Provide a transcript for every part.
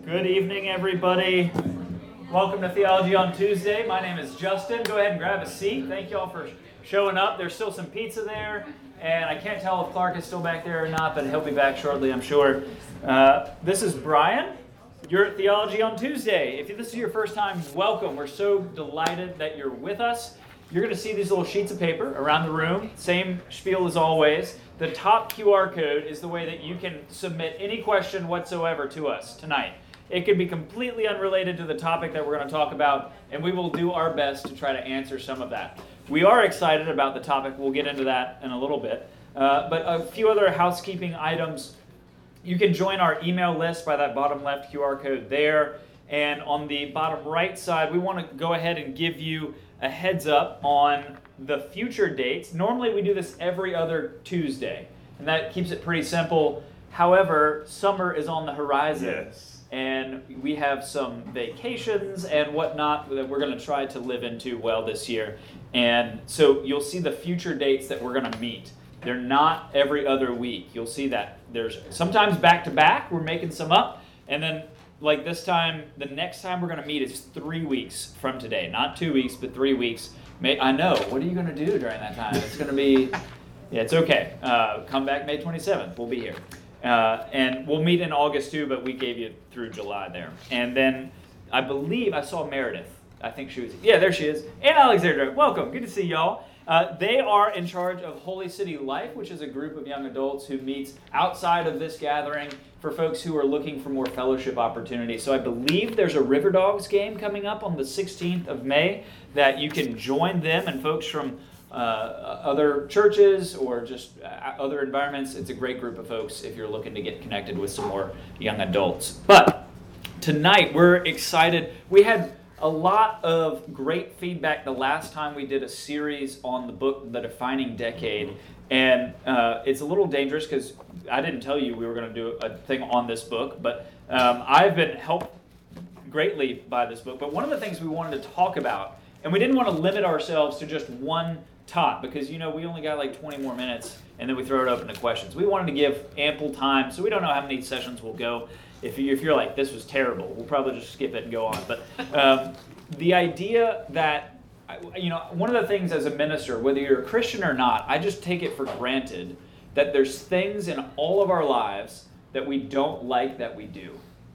Good evening, everybody. Welcome to Theology on Tuesday. My name is Justin. Go ahead and grab a seat. Thank you all for showing up. There's still some pizza there, and I can't tell if Clark is still back there or not, but he'll be back shortly, I'm sure. This is Brian. You're at Theology on Tuesday. If this is your first time, welcome. We're so delighted that you're with us. You're going to see these little sheets of paper around the room. Same spiel as always. The top QR code is the way that you can submit any question whatsoever to us tonight. It could be completely unrelated to the topic that we're going to talk about, and we will do our best to try to answer some of that. We are excited about the topic. We'll get into that in a little bit. But a few other housekeeping items. You can join our email list by that bottom left QR code there. And on the bottom right side, we want to go ahead and give you a heads up on the future dates. Normally we do this every other Tuesday, and that keeps it pretty simple. However, summer is on the horizon. Yes. And we have some vacations and whatnot that we're going to try to live into well this year. And so you'll see the future dates that we're going to meet. They're not every other week. You'll see that there's sometimes back-to-back. We're making some up. And then like this time, the next time we're going to meet is 3 weeks from today. Not 2 weeks, but 3 weeks. I know. What are you going to do during that time? It's going to be, yeah, it's okay. Come back May 27th. We'll be here. And we'll meet in August too, but we gave you through July there. And then I believe I saw Meredith. I think she was, yeah, there she is. And Alexandra, welcome. Good to see y'all. They are in charge of Holy City Life, which is a group of young adults who meets outside of this gathering for folks who are looking for more fellowship opportunities. So I believe there's a River Dogs game coming up on the 16th of May that you can join them and folks from other churches or just other environments. It's a great group of folks if you're looking to get connected with some more young adults. But tonight we're excited. We had a lot of great feedback the last time we did a series on the book, The Defining Decade. And it's a little dangerous because I didn't tell you we were going to do a thing on this book, but I've been helped greatly by this book. But one of the things we wanted to talk about, and we didn't want to limit ourselves to just one top because, we only got like 20 more minutes and then we throw it open to questions. We wanted to give ample time, so we don't know how many sessions we'll go. If you're like, this was terrible, we'll probably just skip it and go on. But the idea that, one of the things as a minister, whether you're a Christian or not, I just take it for granted that there's things in all of our lives that we don't like that we do.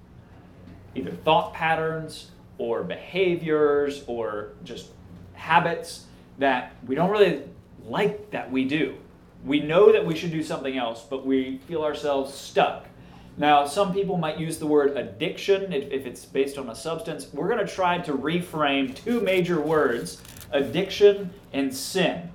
Either thought patterns or behaviors or just habits that we don't really like that we do. We know that we should do something else, but we feel ourselves stuck. Now, some people might use the word addiction if it's based on a substance. We're going to try to reframe two major words, addiction and sin.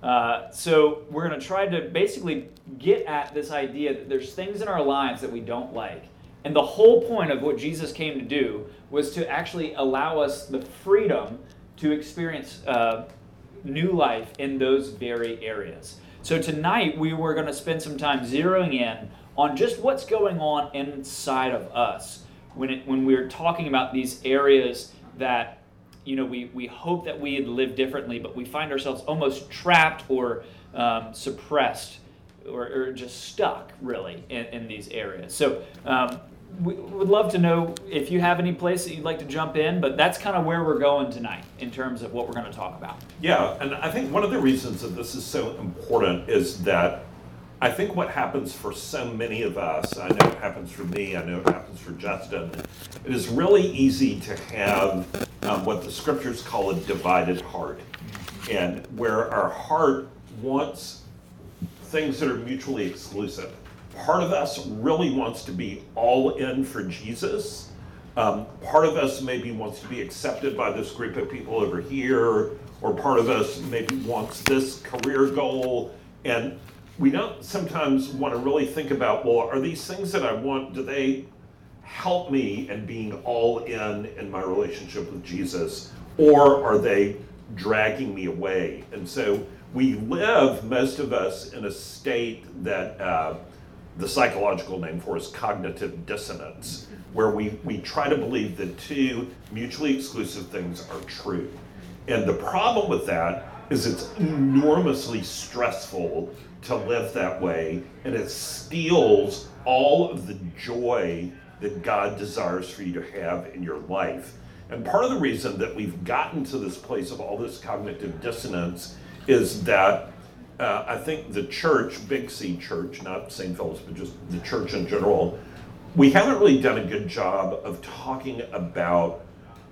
So we're going to try to basically get at this idea that there's things in our lives that we don't like. And the whole point of what Jesus came to do was to actually allow us the freedom to experience new life in those very areas. So tonight we were going to spend some time zeroing in on just what's going on inside of us when we're talking about these areas that we hope that we had lived differently, but we find ourselves almost trapped or suppressed or just stuck really in these areas. So we would love to know if you have any place that you'd like to jump in, but that's kind of where we're going tonight in terms of what we're going to talk about. Yeah, and I think one of the reasons that this is so important is that I think what happens for so many of us, I know it happens for me, I know it happens for Justin, it is really easy to have what the scriptures call a divided heart, and where our heart wants things that are mutually exclusive. Part of us really wants to be all in for Jesus. Part of us maybe wants to be accepted by this group of people over here, or part of us maybe wants this career goal. And we don't sometimes want to really think about, well, are these things that I want, do they help me in being all in my relationship with Jesus, or are they dragging me away? And so we live, most of us, in a state that the psychological name for is cognitive dissonance, where we try to believe that two mutually exclusive things are true. And the problem with that is it's enormously stressful to live that way, and it steals all of the joy that God desires for you to have in your life. And part of the reason that we've gotten to this place of all this cognitive dissonance is that I think the church, Big C Church, not St. Philip's, but just the church in general, we haven't really done a good job of talking about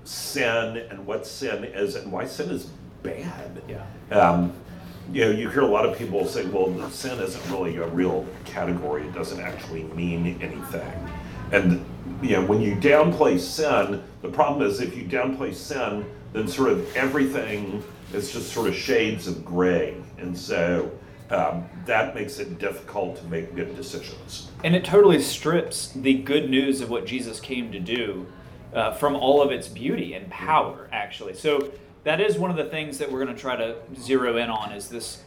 sin and what sin is and why sin is bad. Yeah. You hear a lot of people say, well, sin isn't really a real category. It doesn't actually mean anything. And when you downplay sin, the problem is if you downplay sin, then sort of everything is just sort of shades of gray. And so that makes it difficult to make good decisions. And it totally strips the good news of what Jesus came to do from all of its beauty and power, actually. So that is one of the things that we're going to try to zero in on is this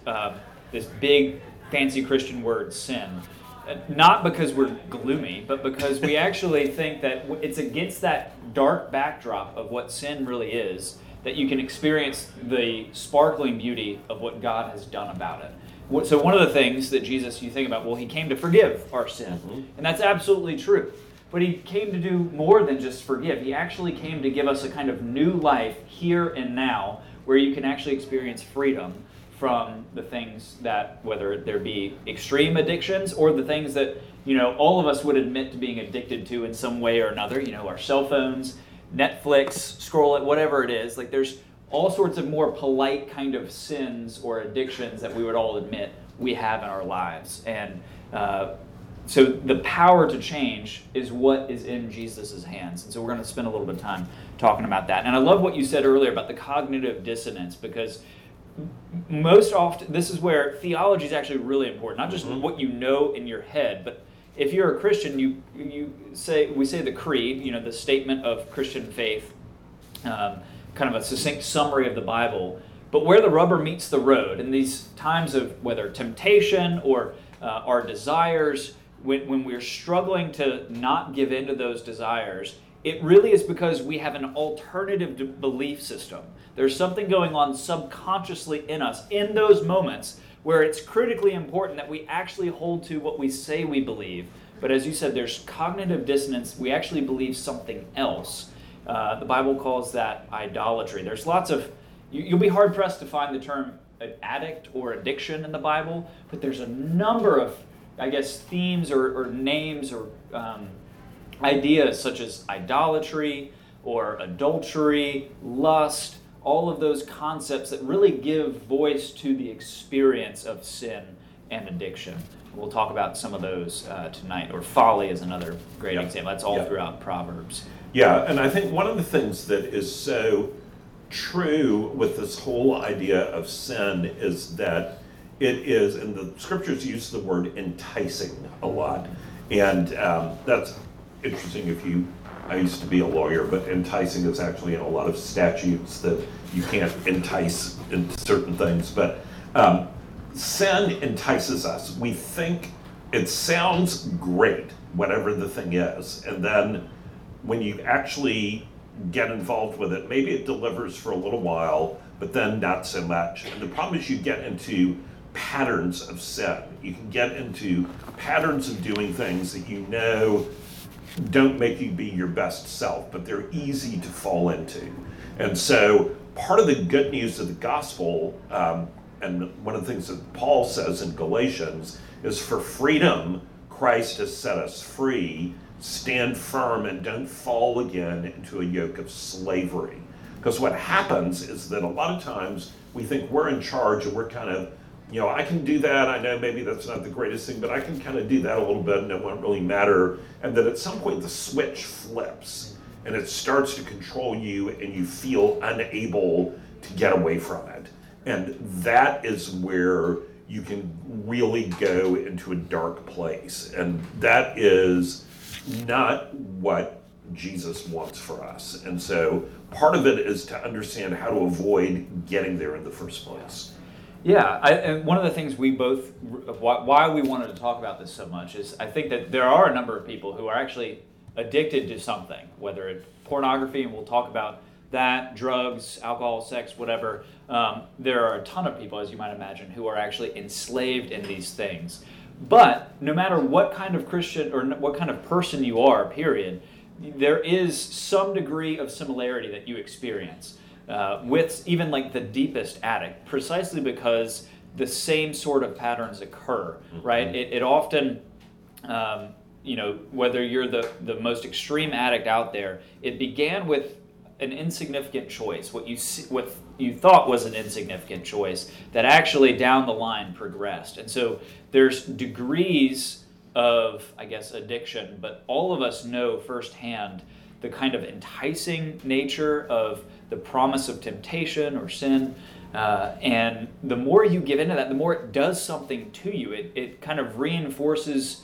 big, fancy Christian word, sin. Not because we're gloomy, but because we actually think that it's against that dark backdrop of what sin really is that you can experience the sparkling beauty of what God has done about it. So one of the things that Jesus, you think about, well, he came to forgive our sin. Mm-hmm. And that's absolutely true. But he came to do more than just forgive. He actually came to give us a kind of new life here and now where you can actually experience freedom from the things that, whether there be extreme addictions or the things that, all of us would admit to being addicted to in some way or another, our cell phones, Netflix, scroll it, whatever it is. Like there's all sorts of more polite kind of sins or addictions that we would all admit we have in our lives. And so the power to change is what is in Jesus' hands. And so we're going to spend a little bit of time talking about that. And I love what you said earlier about the cognitive dissonance, because most often this is where theology is actually really important. Not just what you know in your head, but if you're a Christian, we say the creed, the statement of Christian faith, kind of a succinct summary of the Bible. But where the rubber meets the road, in these times of whether temptation or our desires, when we're struggling to not give in to those desires, it really is because we have an alternative belief system. There's something going on subconsciously in us in those moments where it's critically important that we actually hold to what we say we believe. But as you said, there's cognitive dissonance. We actually believe something else. The Bible calls that idolatry. There's lots of, you'll be hard-pressed to find the term addict or addiction in the Bible, but there's a number of, themes or names or ideas such as idolatry or adultery, lust, all of those concepts that really give voice to the experience of sin and addiction. We'll talk about some of those tonight. Or folly is another great example. That's all throughout Proverbs. Yeah, and I think one of the things that is so true with this whole idea of sin is that it is, and the scriptures use the word enticing a lot. And that's interesting I used to be a lawyer, but enticing is actually in a lot of statutes that you can't entice into certain things. But sin entices us. We think it sounds great, whatever the thing is. And then when you actually get involved with it, maybe it delivers for a little while, but then not so much. And the problem is you get into patterns of sin. You can get into patterns of doing things that don't make you be your best self, but they're easy to fall into. And so part of the good news of the gospel, and one of the things that Paul says in Galatians, is for freedom, Christ has set us free. Stand firm and don't fall again into a yoke of slavery. Because what happens is that a lot of times we think we're in charge and we're kind of, I can do that. I know maybe that's not the greatest thing, but I can kind of do that a little bit and it won't really matter. And then at some point the switch flips and it starts to control you and you feel unable to get away from it. And that is where you can really go into a dark place. And that is not what Jesus wants for us. And so part of it is to understand how to avoid getting there in the first place. Yeah, and one of the things we both, why we wanted to talk about this so much is I think that there are a number of people who are actually addicted to something, whether it's pornography, and we'll talk about that, drugs, alcohol, sex, whatever. There are a ton of people, as you might imagine, who are actually enslaved in these things. But no matter what kind of Christian or what kind of person you are, period, there is some degree of similarity that you experience with even like the deepest addict, precisely because the same sort of patterns occur, right? It often, whether you're the most extreme addict out there, it began with an insignificant choice, what you thought was an insignificant choice that actually down the line progressed. And so there's degrees of, I guess, addiction, but all of us know firsthand the kind of enticing nature of the promise of temptation or sin. And the more you give into that, the more it does something to you. It kind of reinforces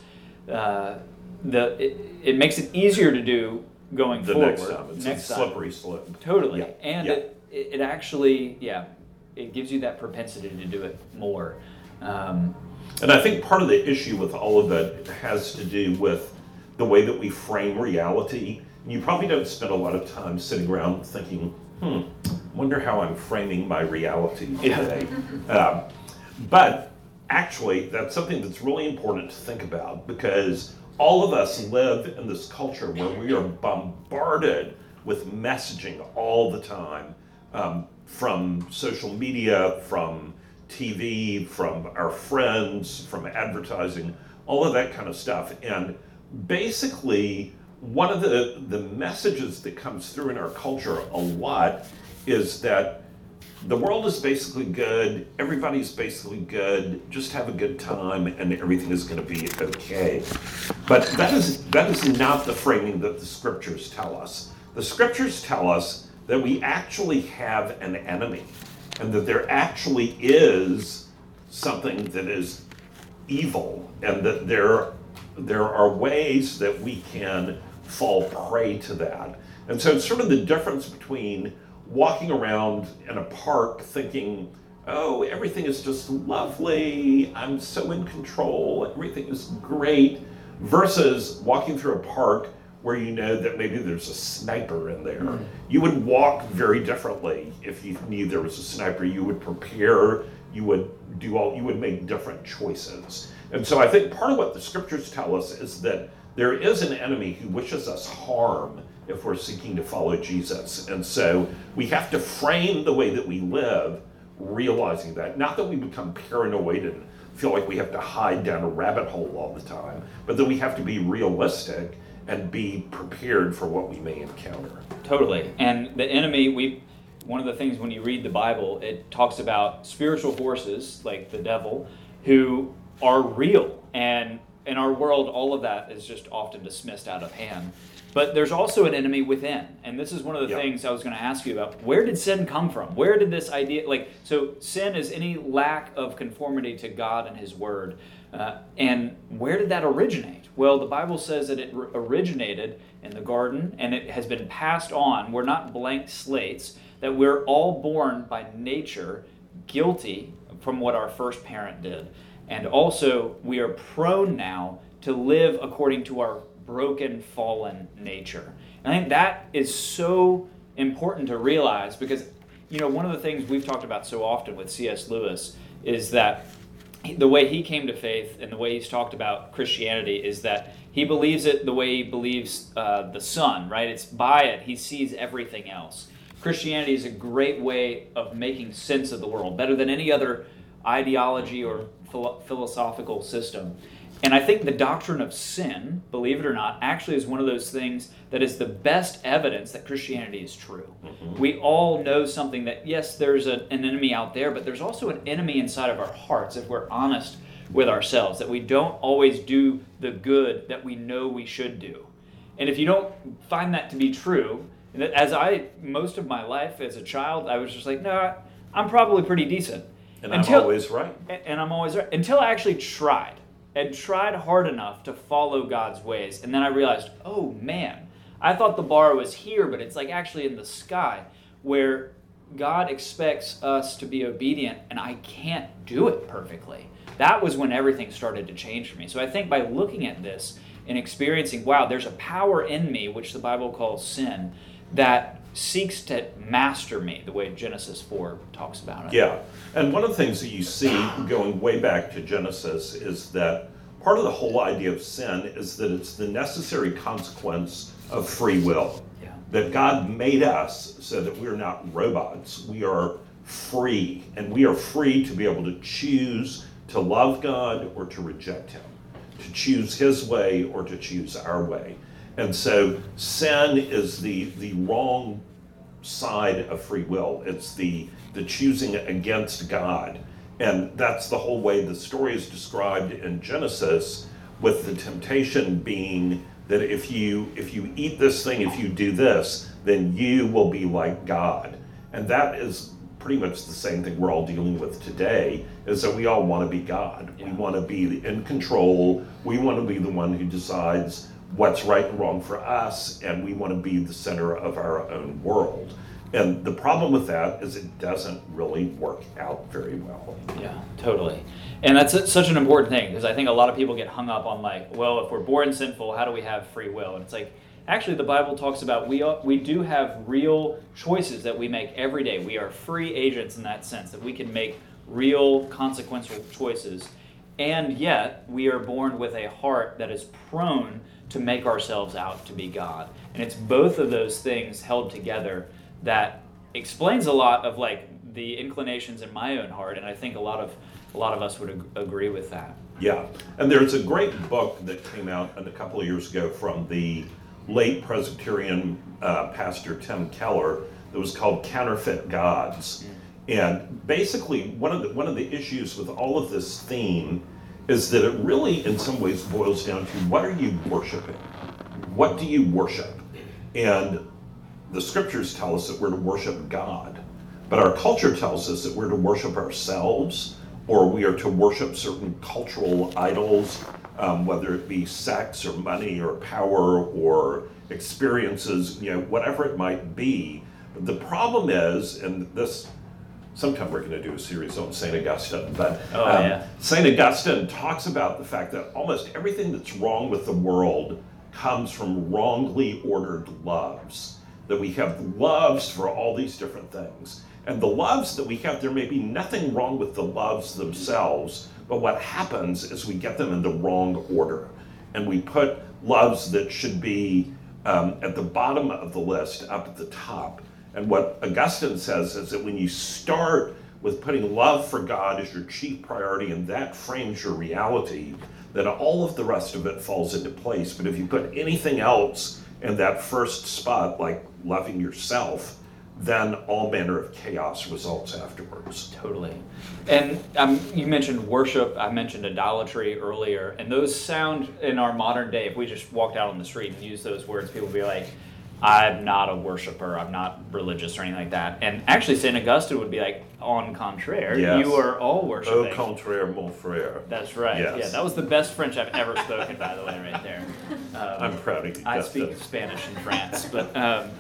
it makes it easier to do going forward. Next time. It's a slippery slope. Totally. Yeah. And it actually, it gives you that propensity to do it more. And I think part of the issue with all of that has to do with the way that we frame reality. You probably don't spend a lot of time sitting around thinking, wonder how I'm framing my reality today. But actually, that's something that's really important to think about, because all of us live in this culture where we are bombarded with messaging all the time, from social media, from TV, from our friends, from advertising, all of that kind of stuff. And basically, one of the messages that comes through in our culture a lot is that the world is basically good, everybody's basically good, just have a good time and everything is going to be okay. But that is not the framing that the scriptures tell us. The scriptures tell us that we actually have an enemy, and that there actually is something that is evil, and that there are ways that we can fall prey to that. And so it's sort of the difference between walking around in a park thinking, oh, everything is just lovely, I'm so in control, everything is great, versus walking through a park where you know that maybe there's a sniper in there. You would walk very differently if you knew there was a sniper. You would prepare, you would make different choices. And so I think part of what the scriptures tell us is that there is an enemy who wishes us harm if we're seeking to follow Jesus. And so we have to frame the way that we live, realizing that. Not that we become paranoid and feel like we have to hide down a rabbit hole all the time, but that we have to be realistic and be prepared for what we may encounter. Totally. And the enemy, one of the things when you read the Bible, it talks about spiritual forces like the devil who are real. And in our world, all of that is just often dismissed out of hand. But there's also an enemy within. And this is one of the things I was going to ask you about. Where did sin come from? Where did this idea, so sin is any lack of conformity to God and His Word. And where did that originate? Well, the Bible says that it originated in the garden, and it has been passed on. We're not blank slates, that we're all born by nature guilty from what our first parent did. And also, we are prone now to live according to our broken, fallen nature. And I think that is so important to realize, because, one of the things we've talked about so often with C.S. Lewis is that the way he came to faith and the way he's talked about Christianity is that he believes it the way he believes the sun, right? It's by it he sees everything else. Christianity is a great way of making sense of the world, better than any other ideology or philosophical system. And I think the doctrine of sin, believe it or not, actually is one of those things that is the best evidence that Christianity is true. Mm-hmm. We all know something that, yes, there's an enemy out there, but there's also an enemy inside of our hearts if we're honest with ourselves, that we don't always do the good that we know we should do. And if you don't find that to be true, most of my life as a child, I was just like, no, I'm probably pretty decent. And I'm always right. And I'm always right. Until I actually tried hard enough to follow God's ways. And then I realized, oh man, I thought the bar was here, but it's like actually in the sky, where God expects us to be obedient, and I can't do it perfectly. That was when everything started to change for me. So I think by looking at this and experiencing, wow, there's a power in me, which the Bible calls sin, that seeks to master me, the way Genesis 4 talks about it. Yeah, and one of the things that you see going way back to Genesis is that part of the whole idea of sin is that it's the necessary consequence of free will. Yeah. That God made us so that we're not robots. We are free, and we are free to be able to choose to love God or to reject him, to choose his way or to choose our way. And so sin is the wrong side of free will. It's the choosing against God. And that's the whole way the story is described in Genesis, with the temptation being that if you eat this thing, if you do this, then you will be like God. And that is pretty much the same thing we're all dealing with today, is that we all want to be God. Yeah. We want to be in control. We want to be the one who decides what's right and wrong for us, and we want to be the center of our own world. And the problem with that is it doesn't really work out very well. Yeah, totally. And that's such an important thing, because I think a lot of people get hung up on like, well, if we're born sinful, how do we have free will? And it's like, actually the Bible talks about we do have real choices that we make every day. We are free agents in that sense, that we can make real consequential choices. And yet we are born with a heart that is prone to make ourselves out to be God. And it's both of those things held together that explains a lot of like the inclinations in my own heart, and I think a lot of us would agree with that. Yeah, and there's a great book that came out a couple of years ago from the late Presbyterian pastor Tim Keller that was called Counterfeit Gods. And basically one of the issues with all of this theme is that it really in some ways boils down to, what are you worshiping? What do you worship? And the scriptures tell us that we're to worship God, but our culture tells us that we're to worship ourselves, or we are to worship certain cultural idols, whether it be sex or money or power or experiences, whatever it might be. But the problem is, and this, sometime we're going to do a series on St. Augustine, but St. Augustine talks about the fact that almost everything that's wrong with the world comes from wrongly ordered loves. That we have loves for all these different things. And the loves that we have, there may be nothing wrong with the loves themselves, but what happens is we get them in the wrong order. And we put loves that should be at the bottom of the list up at the top. And what Augustine says is that when you start with putting love for God as your chief priority, and that frames your reality, then all of the rest of it falls into place. But if you put anything else in that first spot, like loving yourself, then all manner of chaos results afterwards. Totally. And you mentioned worship, I mentioned idolatry earlier, and those sound in our modern day, if we just walked out on the street and used those words, people would be like, I'm not a worshiper, I'm not religious or anything like that. And actually St. Augustine would be like, en contraire, yes. You are all worshiping. Au contraire, mon frère. That's right. Yes. Yeah, that was the best French I've ever spoken, by the way, right there. I'm proud of you. I speak Spanish in France, but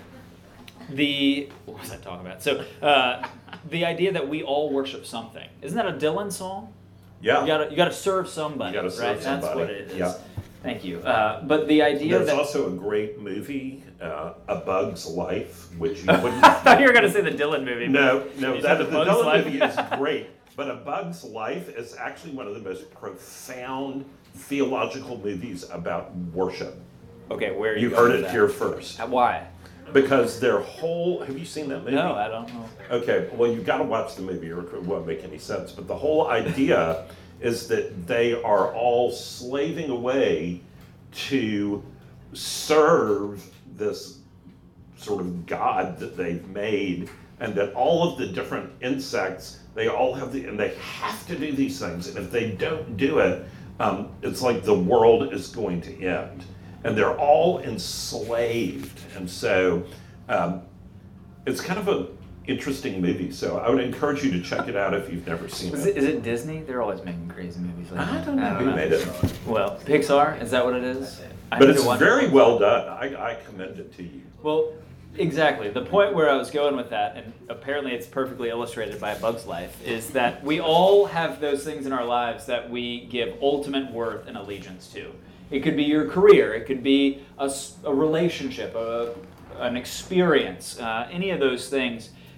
what was I talking about? So the idea that we all worship something. Isn't that a Dylan song? Yeah. You gotta serve somebody. You gotta serve right? somebody. That's what it is. Yeah. Thank you. But the idea There's that also a great movie, A Bug's Life, which you wouldn't. I thought you were gonna say the Dylan movie. No, You that said the Bug's Dylan Life. movie is great, but A Bug's Life is actually one of the most profound theological movies about worship. Okay, where are you You going heard with it that? here first. Why? Because their whole, have you seen that movie? No, I don't know. Okay, well, you've got to watch the movie or it won't make any sense. But the whole idea is that they are all slaving away to serve this sort of god that they've made, and that all of the different insects, they all have and they have to do these things. And if they don't do it, it's like the world is going to end. And they're all enslaved. And so it's kind of an interesting movie. So I would encourage you to check it out if you've never seen Is it Disney? They're always making crazy movies like that. I don't know who made it. Well, Pixar, is that what it is? I But need to it's watch very it. well done. I commend it to you. Well, exactly. The point where I was going with that, and apparently it's perfectly illustrated by A Bug's Life, is that we all have those things in our lives that we give ultimate worth and allegiance to. It could be your career, it could be a relationship, an experience, any of those things.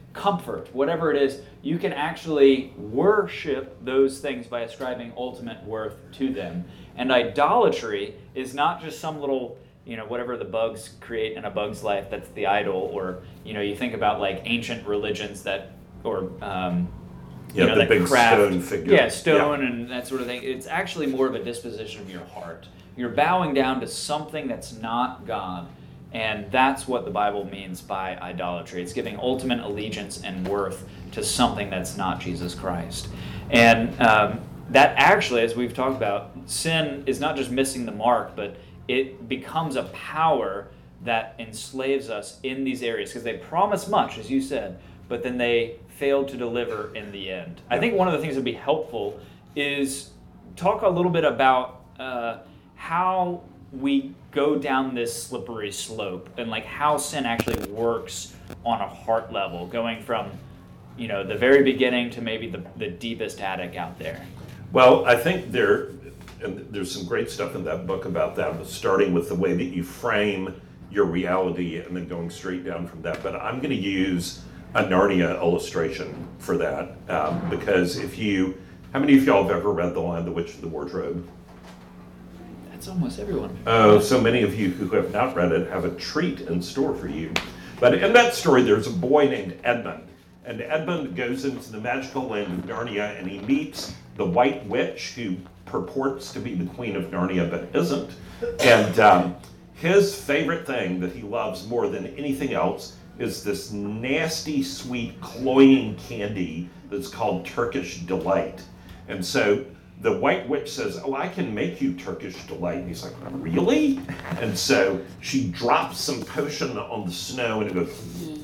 comfort, whatever it is, you can actually worship those things by ascribing ultimate worth to them. And idolatry is not just some little, whatever the bugs create in a bug's life that's the idol, or, you think about like ancient religions that, or, the that big craft, stone figure. Yeah, stone and that sort of thing. It's actually more of a disposition of your heart. You're bowing down to something that's not God. And that's what the Bible means by idolatry. It's giving ultimate allegiance and worth to something that's not Jesus Christ. And that actually, as we've talked about, sin is not just missing the mark, but it becomes a power that enslaves us in these areas, because they promise much, as you said, but then they failed to deliver in the end. I think one of the things that would be helpful is talk a little bit about how we go down this slippery slope, and like how sin actually works on a heart level, going from the very beginning to maybe the deepest attic out there. Well, I think there's some great stuff in that book about that, but starting with the way that you frame your reality and then going straight down from that. But I'm going to use a Narnia illustration for that, because how many of y'all have ever read The Lion, the Witch, and the Wardrobe? That's almost everyone. Oh, so many of you who have not read it have a treat in store for you. But in that story, there's a boy named Edmund. And Edmund goes into the magical land of Narnia, and he meets the White Witch, who purports to be the Queen of Narnia, but isn't. And his favorite thing that he loves more than anything else is this nasty, sweet, cloying candy that's called Turkish Delight. And so the White Witch says, "Oh, I can make you Turkish Delight." And he's like, "Really?" And so she drops some potion on the snow, and it goes,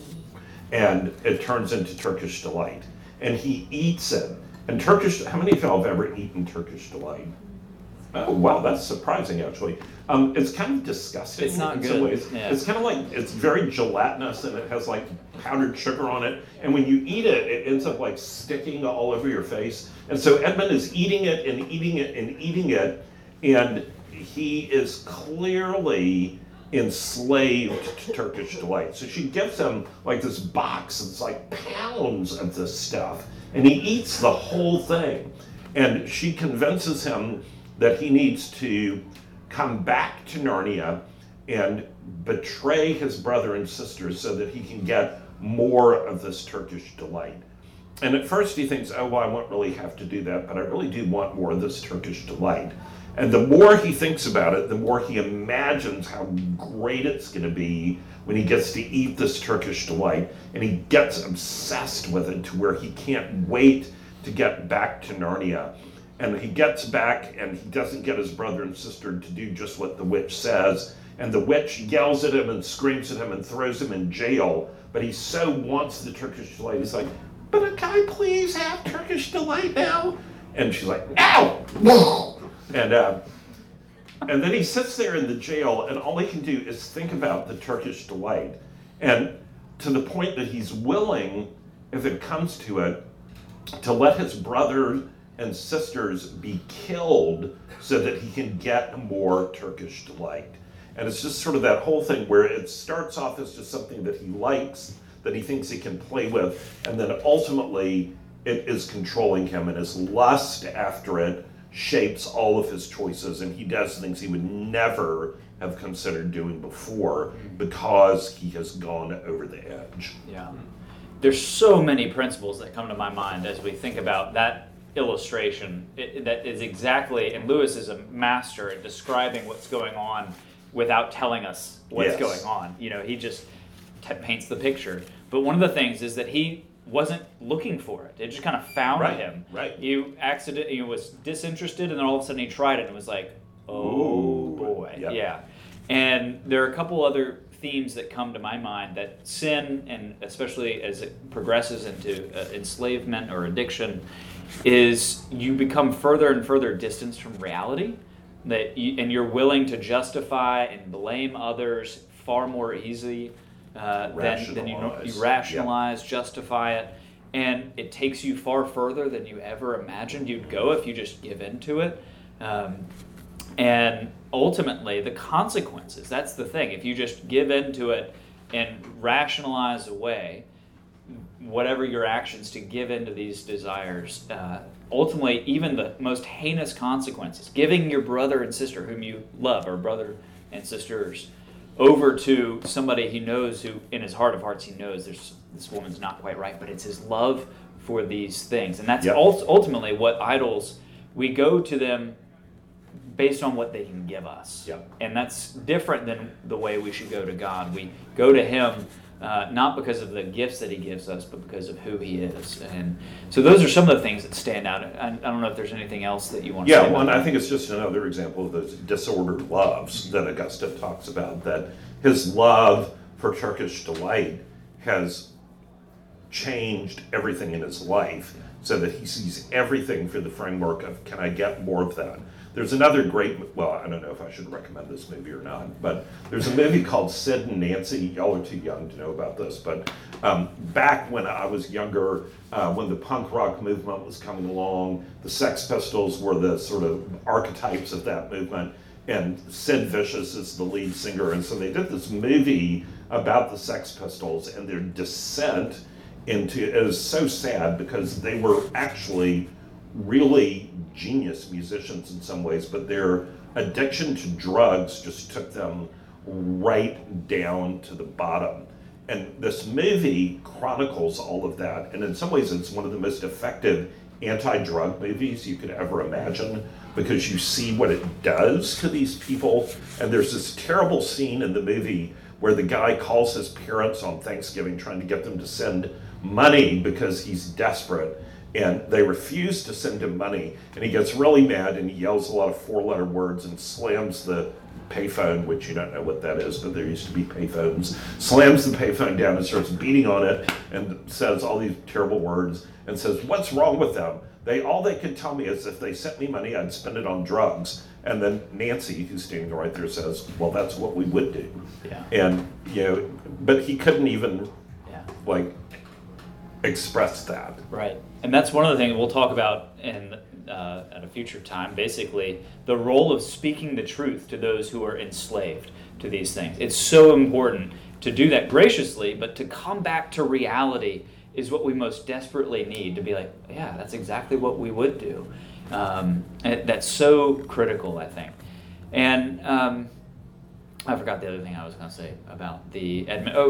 and it turns into Turkish Delight. And he eats it. And how many of y'all have ever eaten Turkish Delight? Oh, wow, that's surprising, actually. It's kind of disgusting. It's not in good. some ways. Yeah. It's kind of like, it's very gelatinous, and it has like powdered sugar on it. And when you eat it, it ends up like sticking all over your face. And so Edmund is eating it and eating it and eating it, and he is clearly enslaved to Turkish Delight. So she gives him like this box, it's like pounds of this stuff, and he eats the whole thing. And she convinces him that he needs to come back to Narnia and betray his brother and sister so that he can get more of this Turkish Delight. And at first he thinks, "Oh, well, I won't really have to do that, but I really do want more of this Turkish Delight." And the more he thinks about it, the more he imagines how great it's going to be when he gets to eat this Turkish Delight, and he gets obsessed with it to where he can't wait to get back to Narnia. And he gets back, and he doesn't get his brother and sister to do just what the witch says. And the witch yells at him and screams at him and throws him in jail. But he so wants the Turkish Delight. He's like, "But can I please have Turkish Delight now?" And she's like, "Ow!" And then he sits there in the jail, and all he can do is think about the Turkish Delight. And to the point that he's willing, if it comes to it, to let his brother and sisters be killed so that he can get more Turkish Delight. And it's just sort of that whole thing where it starts off as just something that he likes, that he thinks he can play with, and then ultimately it is controlling him, and his lust after it shapes all of his choices, and he does things he would never have considered doing before because he has gone over the edge. Yeah. There's so many principles that come to my mind as we think about that illustration. That is exactly, and Lewis is a master at describing what's going on without telling us what's going on. He just paints the picture. But one of the things is that he wasn't looking for it. It just kind of found him. Right. He was disinterested, and then all of a sudden he tried it and was like, "Oh boy." Yep. Yeah. And there are a couple other themes that come to my mind, that sin, and especially as it progresses into enslavement or addiction, is you become further and further distanced from reality, and you're willing to justify and blame others far more easily than you rationalize, justify it, and it takes you far further than you ever imagined you'd go if you just give in to it. And ultimately, the consequences, that's the thing. If you just give in to it and rationalize away, whatever your actions to give into these desires, ultimately, even the most heinous consequences, giving your brother and sister whom you love, or brother and sisters, over to somebody he knows, who in his heart of hearts he knows this woman's not quite right, but it's his love for these things. And that's ultimately what idols, we go to them based on what they can give us. Yep. And that's different than the way we should go to God. We go to him not because of the gifts that he gives us, but because of who he is. And so those are some of the things that stand out. I don't know if there's anything else that you want to say. Yeah, well, and I think it's just another example of those disordered loves that Augustine talks about, that his love for Turkish delight has changed everything in his life, so that he sees everything through the framework of, can I get more of that? There's another great, well, I don't know if I should recommend this movie or not, but there's a movie called Sid and Nancy. Y'all are too young to know about this, but back when I was younger, when the punk rock movement was coming along, the Sex Pistols were the sort of archetypes of that movement, and Sid Vicious is the lead singer, and so they did this movie about the Sex Pistols and their descent into, it was so sad because they were actually really genius musicians in some ways, but their addiction to drugs just took them right down to the bottom. And this movie chronicles all of that, and in some ways it's one of the most effective anti-drug movies you could ever imagine, because you see what it does to these people. And there's this terrible scene in the movie where the guy calls his parents on Thanksgiving trying to get them to send money because he's desperate, and they refuse to send him money, and he gets really mad and he yells a lot of four-letter words and slams the payphone, which you don't know what that is, but there used to be payphones, slams the payphone down and starts beating on it and says all these terrible words and says, what's wrong with them? All they could tell me is if they sent me money, I'd spend it on drugs. And then Nancy, who's standing right there, says, well, that's what we would do. Yeah. And, but he couldn't even, express that. Right. And that's one of the things we'll talk about at a future time, basically, the role of speaking the truth to those who are enslaved to these things. It's so important to do that graciously, but to come back to reality is what we most desperately need, to be like, yeah, that's exactly what we would do. And that's so critical, I think. And I forgot the other thing I was going to say about the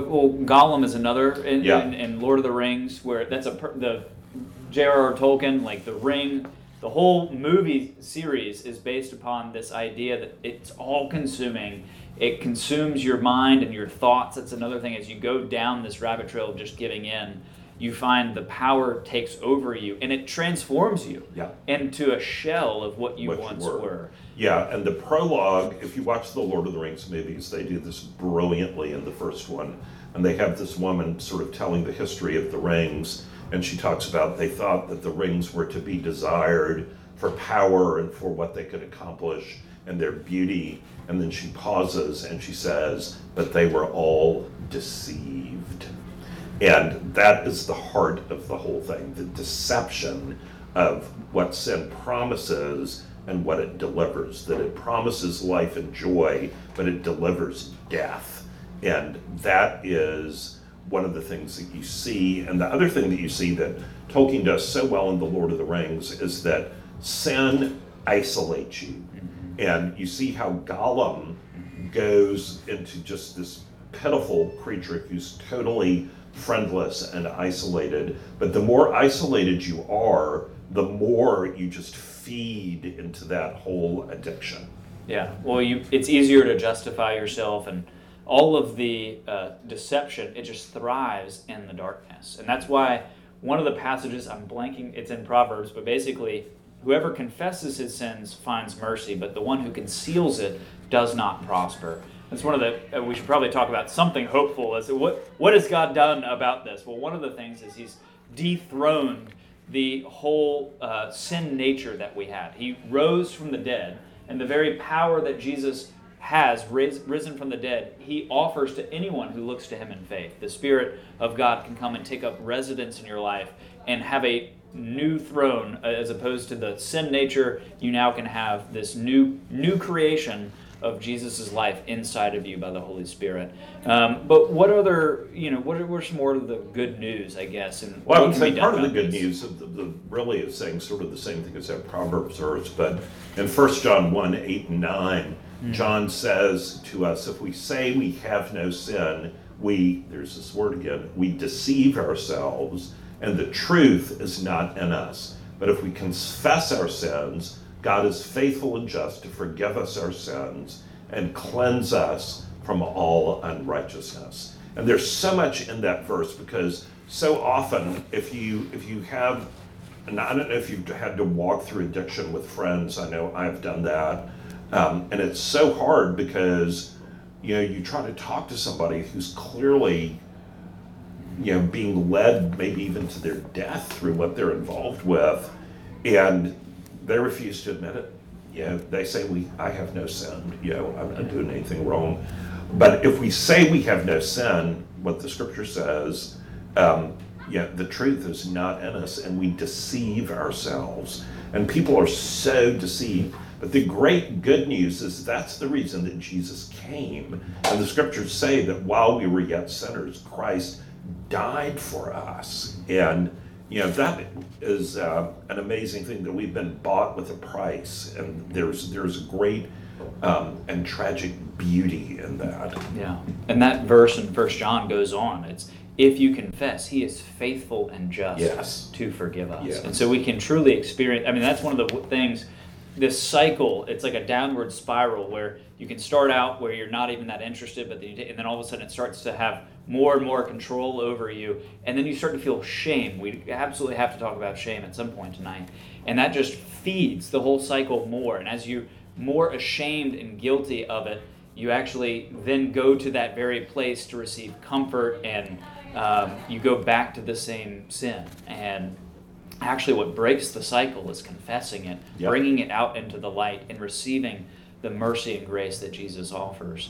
Gollum is another in Lord of the Rings, where that's the J.R.R. Tolkien, like the Ring, the whole movie series is based upon this idea that it's all consuming. It consumes your mind and your thoughts. That's another thing. As you go down this rabbit trail of just giving in, you find the power takes over you, and it transforms you into a shell of what you once were. Yeah, and the prologue, if you watch the Lord of the Rings movies, they do this brilliantly in the first one. And they have this woman sort of telling the history of the rings, and she talks about they thought that the rings were to be desired for power and for what they could accomplish and their beauty. And then she pauses and she says, but they were all deceived. And that is the heart of the whole thing, the deception of what sin promises and what it delivers, that it promises life and joy, but it delivers death. And that is one of the things that you see. And the other thing that you see that Tolkien does so well in The Lord of the Rings is that sin isolates you. And you see how Gollum goes into just this pitiful creature who's totally friendless and isolated. But the more isolated you are, the more you just feed into that whole addiction. Yeah, well, it's easier to justify yourself, and all of the deception, it just thrives in the darkness. And that's why one of the passages, I'm blanking, it's in Proverbs, but basically, whoever confesses his sins finds mercy, but the one who conceals it does not prosper. That's one of the, we should probably talk about something hopeful. As what has God done about this? Well, one of the things is he's dethroned the whole sin nature that we had. He rose from the dead, and the very power that Jesus has risen from the dead, he offers to anyone who looks to him in faith. The Spirit of God can come and take up residence in your life and have a new throne, as opposed to the sin nature. You now can have this new creation of Jesus' life inside of you by the Holy Spirit. But what other, what are some more of the good news, I guess? And Well, I would what can say be part done of the about good this? news really is saying sort of the same thing as that Proverbs verse, but in 1 John 1, 8 and 9, John says to us, if we say we have no sin, there's this word again, we deceive ourselves, and the truth is not in us. But if we confess our sins, God is faithful and just to forgive us our sins and cleanse us from all unrighteousness. And there's so much in that verse, because so often if you have, and I don't know if you've had to walk through addiction with friends, I know I've done that, and it's so hard because you try to talk to somebody who's clearly being led maybe even to their death through what they're involved with, and they refuse to admit it. They say, I have no sin, I'm not doing anything wrong. But if we say we have no sin, what the scripture says, the truth is not in us, and we deceive ourselves. And people are so deceived. But the great good news is that's the reason that Jesus came. And the scriptures say that while we were yet sinners, Christ died for us. And that is an amazing thing, that we've been bought with a price. And there's a great and tragic beauty in that. Yeah. And that verse in 1 John goes on. It's, if you confess, he is faithful and just to forgive us. Yes. And so we can truly experience, that's one of the things, this cycle, it's like a downward spiral where you can start out where you're not even that interested, but and then all of a sudden it starts to have more and more control over you, and then you start to feel shame. We absolutely have to talk about shame at some point tonight. And that just feeds the whole cycle more. And as you're more ashamed and guilty of it, you actually then go to that very place to receive comfort, and you go back to the same sin. And actually what breaks the cycle is confessing it, bringing it out into the light, and receiving the mercy and grace that Jesus offers.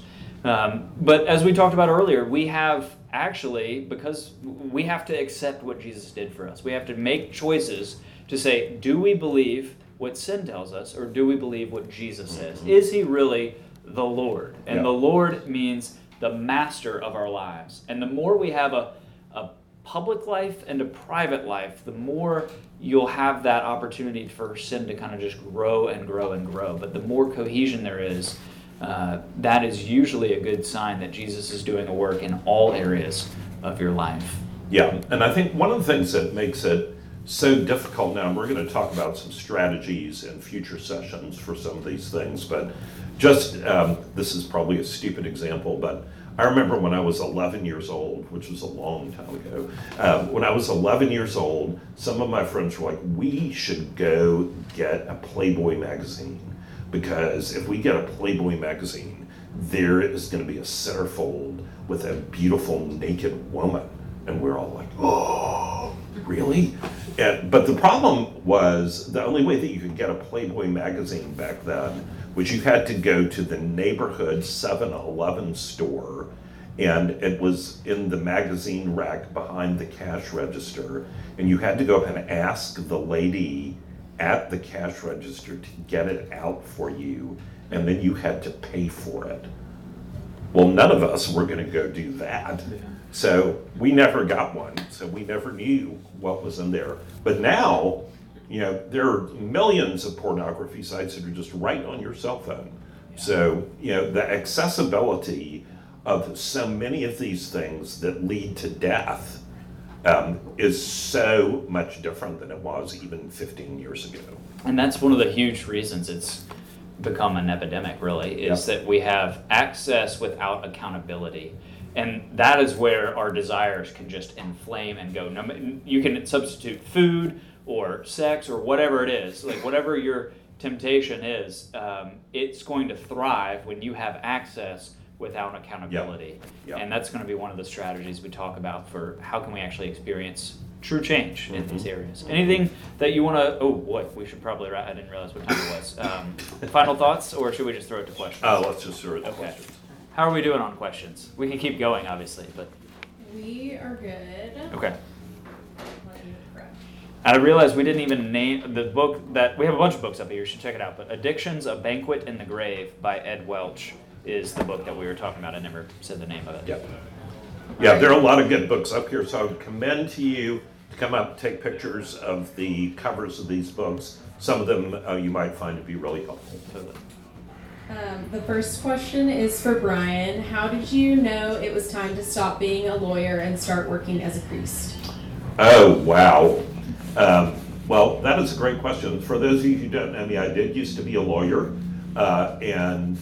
But as we talked about earlier, we have actually, because we have to accept what Jesus did for us, we have to make choices to say, do we believe what sin tells us, or do we believe what Jesus says? Is he really the Lord? And the Lord means the master of our lives. And the more we have a public life and a private life, the more you'll have that opportunity for sin to kind of just grow and grow and grow. But the more cohesion there is, that is usually a good sign that Jesus is doing a work in all areas of your life. Yeah, and I think one of the things that makes it so difficult now, and we're going to talk about some strategies in future sessions for some of these things, but just, this is probably a stupid example, but I remember when I was 11 years old, which was a long time ago, when I was 11 years old, some of my friends were like, we should go get a Playboy magazine, because if we get a Playboy magazine, there is going to be a centerfold with a beautiful naked woman. And we're all like, oh, really? But the problem was, the only way that you could get a Playboy magazine back then was you had to go to the neighborhood 7-Eleven store, and it was in the magazine rack behind the cash register, and you had to go up and ask the lady at the cash register to get it out for you, and then you had to pay for it. Well, none of us were going to go do that. So we never got one. So we never knew what was in there. But now, there are millions of pornography sites that are just right on your cell phone. Yeah. So, the accessibility of so many of these things that lead to death is so much different than it was even 15 years ago. And that's one of the huge reasons it's become an epidemic, really, is that we have access without accountability. And that is where our desires can just inflame and go. You can substitute food or sex or whatever it is, like whatever your temptation is, it's going to thrive when you have access without accountability. Yep. And that's going to be one of the strategies we talk about for how can we actually experience true change in these areas. Anything that you want to, we should probably, I didn't realize what time it was. Final thoughts, or should we just throw it to questions? Let's just throw it to questions. How are we doing on questions? We can keep going, obviously, but. We are good. Okay. And I realized we didn't even name the book that we have a bunch of books up here. You should check it out. But Addictions: A Banquet in the Grave by Ed Welch is the book that we were talking about. I never said the name of it. Yeah, there are a lot of good books up here, so I would commend to you to come up and take pictures of the covers of these books. Some of them you might find to be really helpful. Totally. The first question is for Brian. How did you know it was time to stop being a lawyer and start working as a priest? Oh, wow. Well, that is a great question. For those of you who don't know me, I did used to be a lawyer, and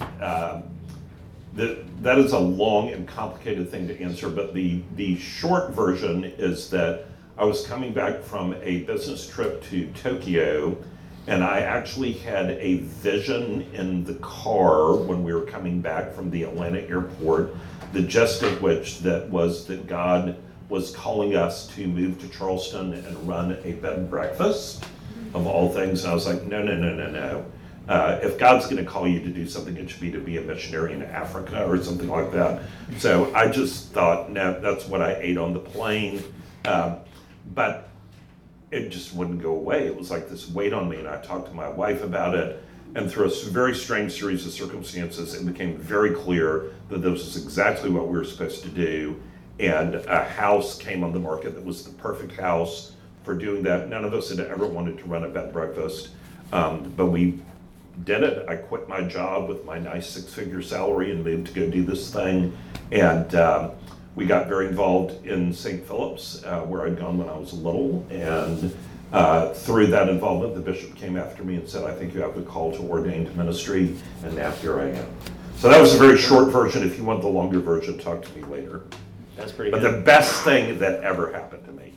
that is a long and complicated thing to answer, but the short version is that I was coming back from a business trip to Tokyo, and I actually had a vision in the car when we were coming back from the Atlanta airport, the gist of which was that God was calling us to move to Charleston and run a bed and breakfast, of all things. And I was like, no. If God's going to call you to do something, it should be to be a missionary in Africa or something like that. So I just thought, no, that's what I ate on the plane. But it just wouldn't go away. It was like this weight on me, and I talked to my wife about it. And through a very strange series of circumstances, it became very clear that this was exactly what we were supposed to do. And a house came on the market that was the perfect house for doing that. None of us had ever wanted to run a bed and breakfast, but we did it. I quit my job with my nice six-figure salary and moved to go do this thing. And we got very involved in St. Philip's, where I'd gone when I was little. And through that involvement, the bishop came after me and said, I think you have the call to ordained ministry, and now here I am. So that was a very short version. If you want the longer version, talk to me later. That's pretty But good. the best thing that ever happened to me.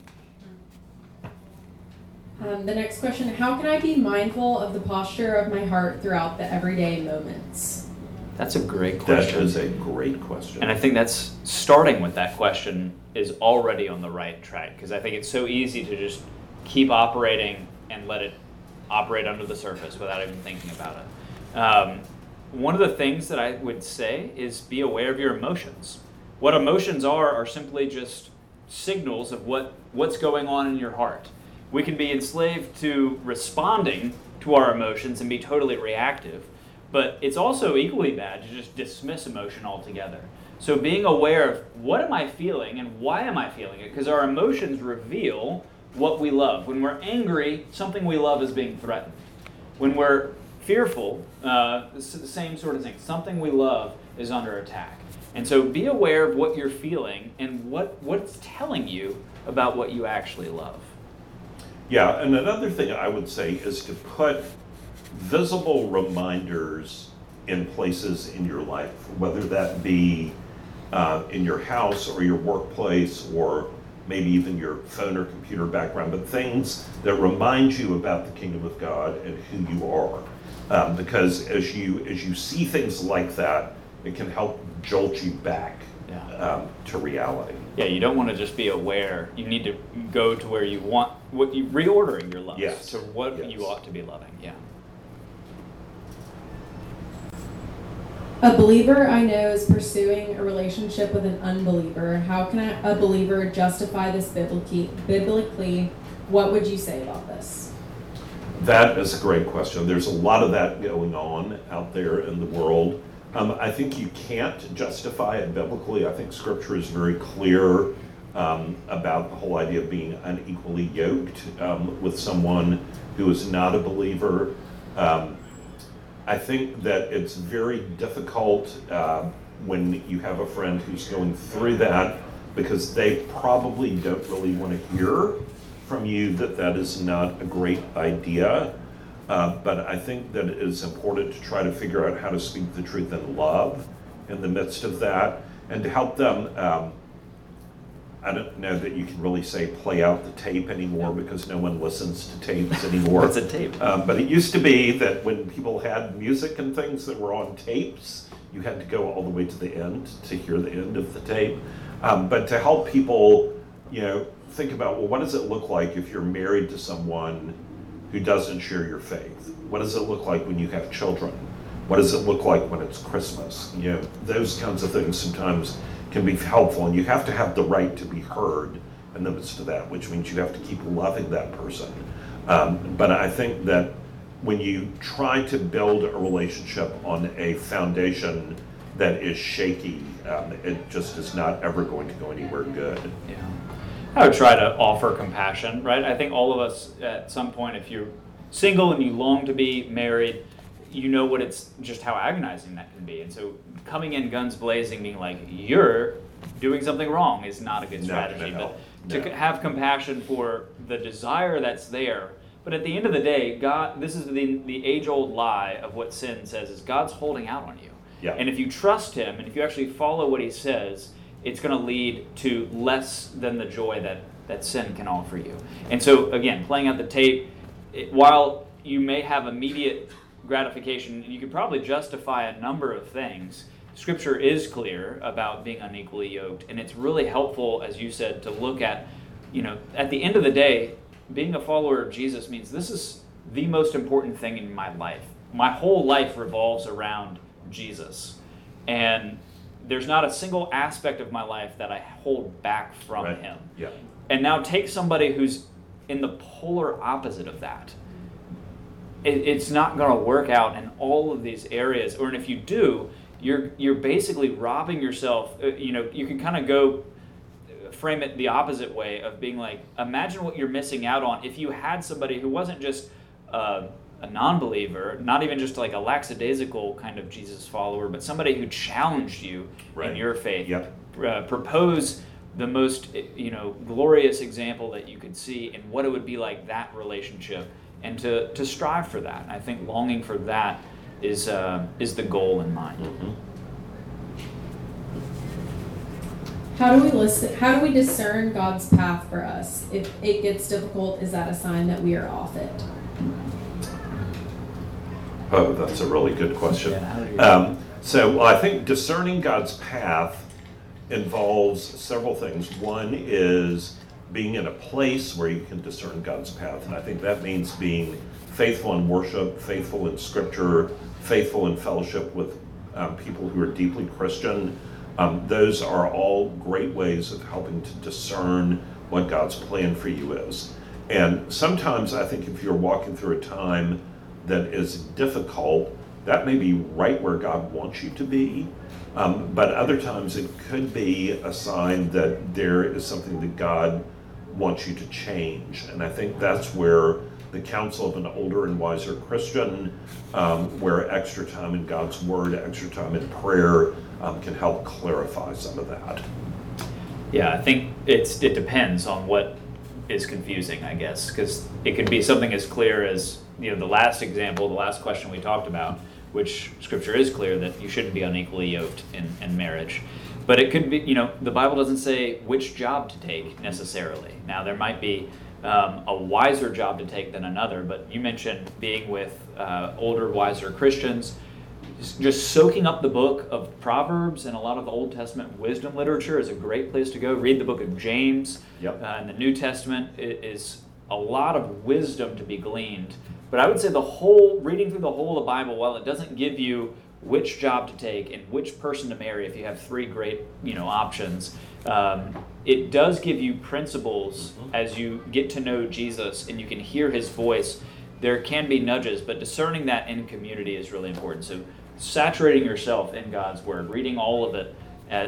The next question, how can I be mindful of the posture of my heart throughout the everyday moments? That's a great That question. is a great question. And I think that's starting with that question is already on the right track, because I think it's so easy to just keep operating and let it operate under the surface without even thinking about it. One of the things that I would say is be aware of your emotions. What emotions are simply just signals of what's going on in your heart. We can be enslaved to responding to our emotions and be totally reactive, but it's also equally bad to just dismiss emotion altogether. So being aware of what am I feeling and why am I feeling it, because our emotions reveal what we love. When we're angry, something we love is being threatened. When we're fearful, the same sort of thing. Something we love is under attack. And so be aware of what you're feeling and what's telling you about what you actually love. Yeah, and another thing I would say is to put visible reminders in places in your life, whether that be in your house or your workplace or maybe even your phone or computer background, but things that remind you about the kingdom of God and who you are. Because as you see things like that, it can help jolt you back to reality. Yeah, you don't want to just be aware. You need to go to where you want, reordering your love to what you ought to be loving. Yeah. A believer I know is pursuing a relationship with an unbeliever. How can a believer justify this biblically? What would you say about this? That is a great question. There's a lot of that going on out there in the world. I think you can't justify it biblically. I think Scripture is very clear about the whole idea of being unequally yoked with someone who is not a believer. I think that it's very difficult when you have a friend who's going through that, because they probably don't really want to hear from you that is not a great idea. But I think that it is important to try to figure out how to speak the truth in love in the midst of that, and to help them. I don't know that you can really say play out the tape anymore, because no one listens to tapes anymore. What's a tape? But it used to be that when people had music and things that were on tapes, you had to go all the way to the end to hear the end of the tape. But to help people, think about, well, what does it look like if you're married to someone who doesn't share your faith? What does it look like when you have children? What does it look like when it's Christmas? Those kinds of things sometimes can be helpful, and you have to have the right to be heard in the midst of that, which means you have to keep loving that person. But I think that when you try to build a relationship on a foundation that is shaky, it just is not ever going to go anywhere good. Yeah. I would try to offer compassion, right? I think all of us at some point, if you're single and you long to be married, you know what it's just how agonizing that can be. And so coming in guns blazing, being like, you're doing something wrong is not a good strategy. But to have compassion for the desire that's there. But at the end of the day, God, this is the age-old lie of what sin says, is God's holding out on you. Yeah. And if you trust him, and if you actually follow what he says, it's going to lead to less than the joy that sin can offer you. And so, again, playing out the tape, while you may have immediate gratification, you could probably justify a number of things. Scripture is clear about being unequally yoked, and it's really helpful, as you said, to look at, at the end of the day, being a follower of Jesus means this is the most important thing in my life. My whole life revolves around Jesus. And there's not a single aspect of my life that I hold back from him. Yeah. And now take somebody who's in the polar opposite of that. It's not going to work out in all of these areas. Or if you do, you're basically robbing yourself. You can kind of go frame it the opposite way of being like, imagine what you're missing out on if you had somebody who wasn't just a non-believer, not even just like a lackadaisical kind of Jesus follower, but somebody who challenged you in your faith. Yep. Propose the most glorious example that you could see and what it would be like, that relationship, and to strive for that. I think longing for that is the goal in mind. Mm-hmm. How do we discern God's path for us? If it gets difficult, is that a sign that we are off it? Oh, that's a really good question. So I think discerning God's path involves several things. One is being in a place where you can discern God's path. And I think that means being faithful in worship, faithful in scripture, faithful in fellowship with people who are deeply Christian. Those are all great ways of helping to discern what God's plan for you is. And sometimes I think if you're walking through a time that is difficult, that may be right where God wants you to be. But other times it could be a sign that there is something that God wants you to change. And I think that's where the counsel of an older and wiser Christian, where extra time in God's Word, extra time in prayer can help clarify some of that. Yeah, I think it depends on what is confusing, I guess, because it could be something as clear as the last example, the last question we talked about, which Scripture is clear that you shouldn't be unequally yoked in marriage. But it could be, the Bible doesn't say which job to take necessarily. Now, there might be a wiser job to take than another, but you mentioned being with older, wiser Christians. Just soaking up the book of Proverbs and a lot of the Old Testament wisdom literature is a great place to go. Read the book of James. Yep. In the New Testament. It is a lot of wisdom to be gleaned. But I would say reading through the whole of the Bible, while it doesn't give you which job to take and which person to marry if you have three great options, it does give you principles as you get to know Jesus and you can hear his voice. There can be nudges, but discerning that in community is really important. So saturating yourself in God's Word, reading all of it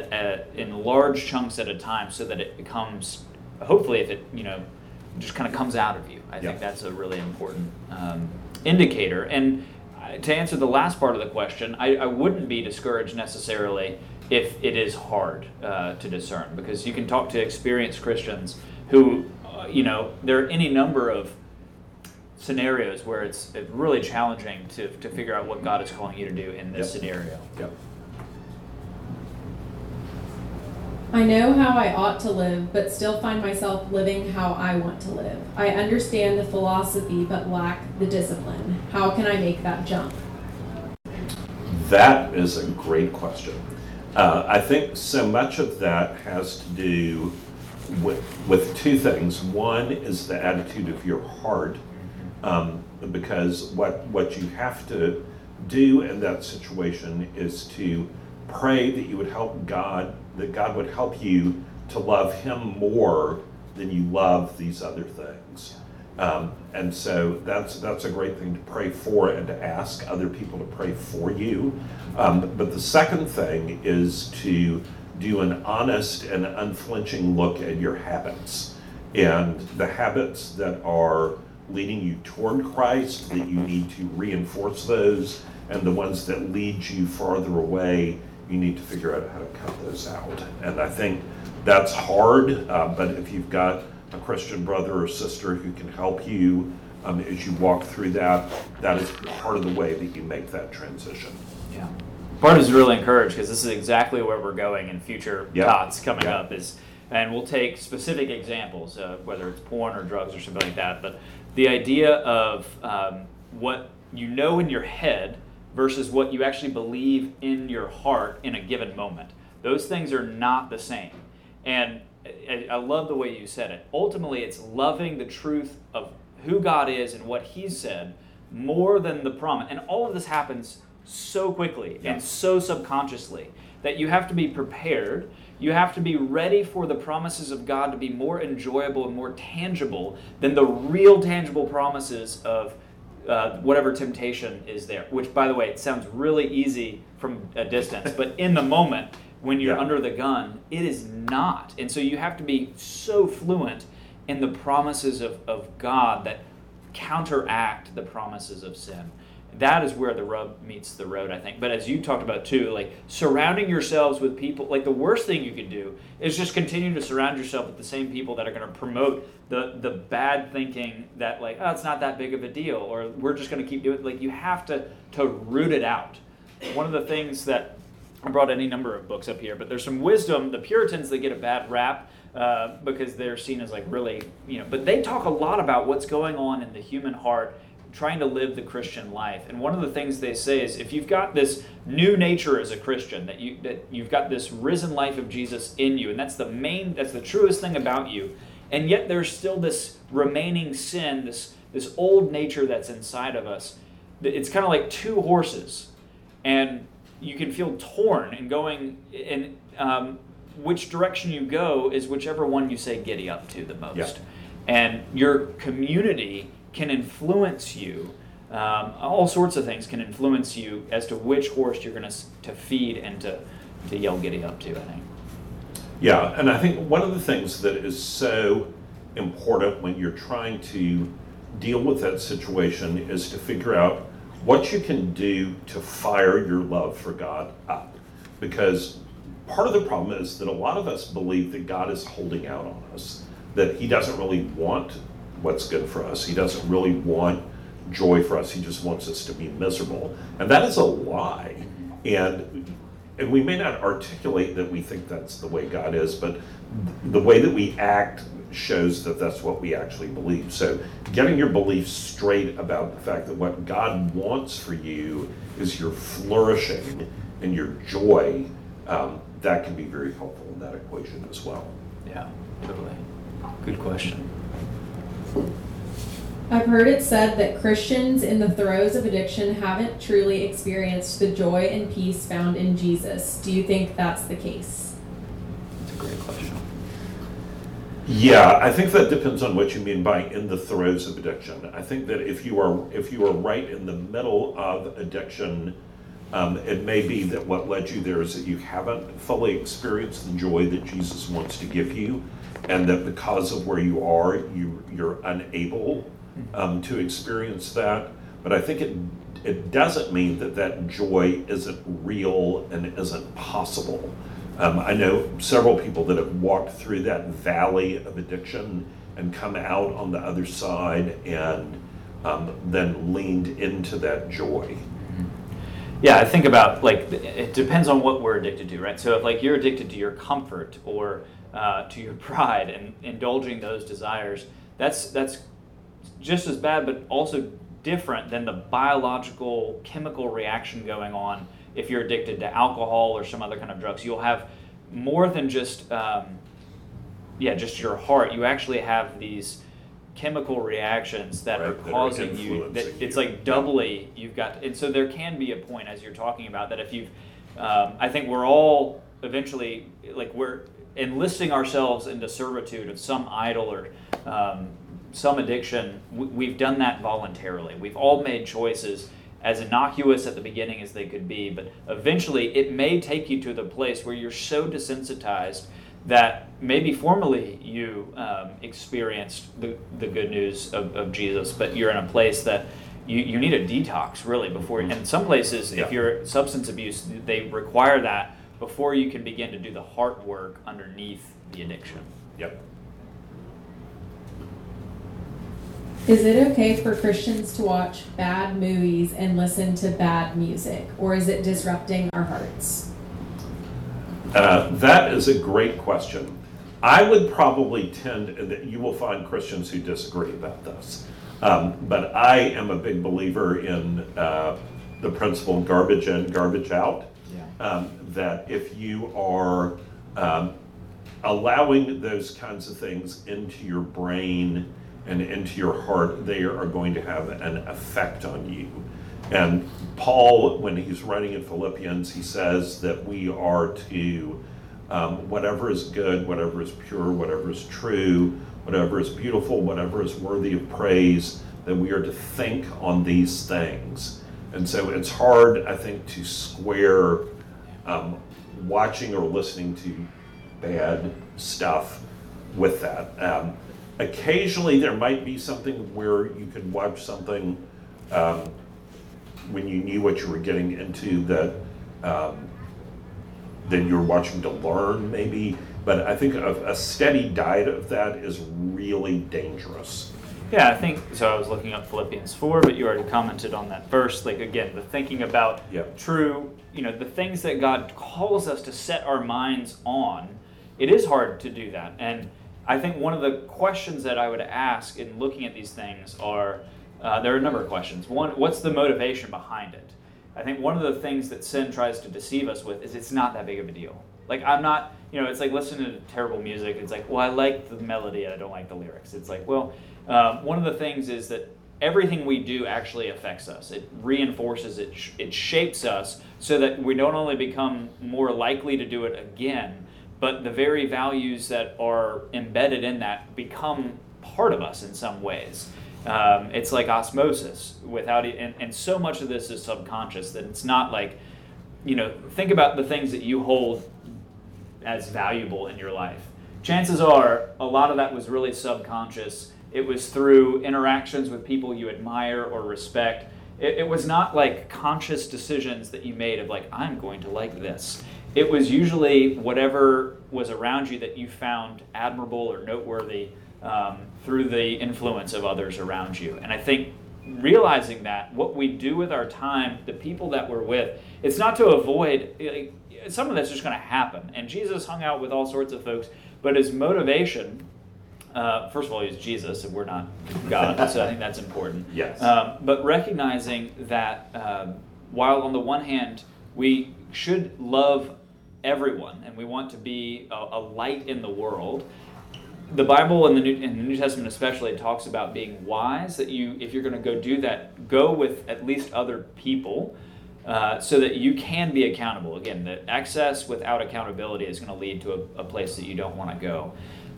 in large chunks at a time so that it becomes, hopefully if it just kind of comes out of you. I think that's a really important indicator. And to answer the last part of the question, I wouldn't be discouraged necessarily if it is hard to discern, because you can talk to experienced Christians who, there are any number of scenarios where it's really challenging to figure out what God is calling you to do in this scenario. Yep. I know how I ought to live, but still find myself living how I want to live. I understand the philosophy, but lack the discipline. How can I make that jump? That is a great question. I think so much of that has to do with two things. One is the attitude of your heart, because what you have to do in that situation is to pray that you would help God, that God would help you to love him more then you love these other things. And so that's a great thing to pray for and to ask other people to pray for you. But the second thing is to do an honest and unflinching look at your habits, and the habits that are leading you toward Christ, that you need to reinforce those, and the ones that lead you farther away, you need to figure out how to cut those out. And I think that's hard, but if you've got a Christian brother or sister who can help you as you walk through that, that is part of the way that you make that transition. Yeah. Part is really encouraged because this is exactly where we're going in future TOTS coming up. And we'll take specific examples, whether it's porn or drugs or something like that. But the idea of what you know in your head versus what you actually believe in your heart in a given moment. Those things are not the same. And I love the way you said it. Ultimately, it's loving the truth of who God is and what He's said more than the promise. And all of this happens so quickly and so subconsciously that you have to be prepared. You have to be ready for the promises of God to be more enjoyable and more tangible than the real tangible promises of whatever temptation is there. Which, by the way, it sounds really easy from a distance, but in the moment, when you're under the gun, it is not. And so you have to be so fluent in the promises of God that counteract the promises of sin. That is where the rub meets the road, I think. But as you talked about too, like surrounding yourselves with people, like the worst thing you could do is just continue to surround yourself with the same people that are going to promote the bad thinking that like, oh, it's not that big of a deal, or we're just going to keep doing it. Like you have to root it out. One of the things that I brought any number of books up here, but there's some wisdom. The Puritans, they get a bad rap because they're seen as like really, but they talk a lot about what's going on in the human heart trying to live the Christian life. And one of the things they say is if you've got this new nature as a Christian, that you've got this risen life of Jesus in you, and that's the truest thing about you, and yet there's still this remaining sin, this old nature that's inside of us. It's kind of like two horses, and you can feel torn and going in which direction you go is whichever one you say giddy up to the most. Yeah. And your community can influence you. All sorts of things can influence you as to which horse you're going to feed and to yell giddy up to, I think. Yeah, and I think one of the things that is so important when you're trying to deal with that situation is to figure out what you can do to fire your love for God up. Because part of the problem is that a lot of us believe that God is holding out on us, that He doesn't really want what's good for us. He doesn't really want joy for us. He just wants us to be miserable. And that is a lie. And we may not articulate that we think that's the way God is, but the way that we act shows that that's what we actually believe. So getting your beliefs straight about the fact that what God wants for you is your flourishing and your joy, that can be very helpful in that equation as well. Yeah, totally. Good question. I've heard it said that Christians in the throes of addiction haven't truly experienced the joy and peace found in Jesus. Do you think that's the case? That's a great question. Yeah, I think that depends on what you mean by in the throes of addiction. I think that if you are right in the middle of addiction, it may be that what led you there is that you haven't fully experienced the joy that Jesus wants to give you, and that because of where you are, you're unable to experience that. But I think it doesn't mean that joy isn't real and isn't possible. I know several people that have walked through that valley of addiction and come out on the other side and then leaned into that joy. Yeah, I think about, like, it depends on what we're addicted to, right? So if, like, you're addicted to your comfort or to your pride and indulging those desires, that's just as bad, but also different than the biological chemical reaction going on. If you're addicted to alcohol or some other kind of drugs, you'll have more than just just your heart. You actually have these chemical reactions that are causing you. It's like doubly you've got. And so there can be a point, as you're talking about, that if you've, I think we're all eventually, like, enlisting ourselves into servitude of some idol or some addiction, we've done that voluntarily. We've all made choices as innocuous at the beginning as they could be, but eventually it may take you to the place where you're so desensitized that maybe formerly you experienced the good news of Jesus, but you're in a place that you need a detox really before. And some places, if you're substance abuse, they require that before you can begin to do the heart work underneath the addiction. Yep. Is it okay for Christians to watch bad movies and listen to bad music, or is it disrupting our hearts? That is a great question. I would probably tend, that you will find Christians who disagree about this, but I am a big believer in the principle garbage in, garbage out. Yeah. That if you are allowing those kinds of things into your brain and into your heart, they are going to have an effect on you. And Paul, when he's writing in Philippians, he says that we are to, whatever is good, whatever is pure, whatever is true, whatever is beautiful, whatever is worthy of praise, that we are to think on these things. And so it's hard, I think, to square watching or listening to bad stuff with that. Occasionally there might be something where you could watch something when you knew what you were getting into that you're watching to learn maybe, but I think a steady diet of that is really dangerous. Yeah, I think, so I was looking up Philippians 4, but you already commented on that verse. Like, again, the thinking about true, the things that God calls us to set our minds on, it is hard to do that. And I think one of the questions that I would ask in looking at these things are, there are a number of questions. One, what's the motivation behind it? I think one of the things that sin tries to deceive us with is it's not that big of a deal. Like, I'm not, it's like listening to terrible music. It's like, well, I like the melody and I don't like the lyrics. It's like, well, one of the things is that everything we do actually affects us. It reinforces it, it shapes us so that we don't only become more likely to do it again, but the very values that are embedded in that become part of us in some ways. It's like osmosis without it, and so much of this is subconscious that it's not like, think about the things that you hold as valuable in your life. Chances are a lot of that was really subconscious. It was through interactions with people you admire or respect. It was not like conscious decisions that you made of like, I'm going to like this. It was usually whatever was around you that you found admirable or noteworthy through the influence of others around you. And I think realizing that, what we do with our time, the people that we're with, it's not to avoid, some of that's just going to happen. And Jesus hung out with all sorts of folks, but his motivation, first of all, he's Jesus, and we're not God, so I think that's important. Yes. But recognizing that while on the one hand, we should love everyone, and we want to be a light in the world. The Bible in the New Testament especially talks about being wise, that if you're going to go do that, go with at least other people so that you can be accountable. Again, the excess without accountability is going to lead to a place that you don't want to go.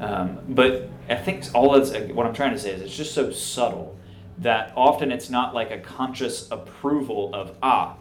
But I think what I'm trying to say is it's just so subtle that often it's not like a conscious approval of,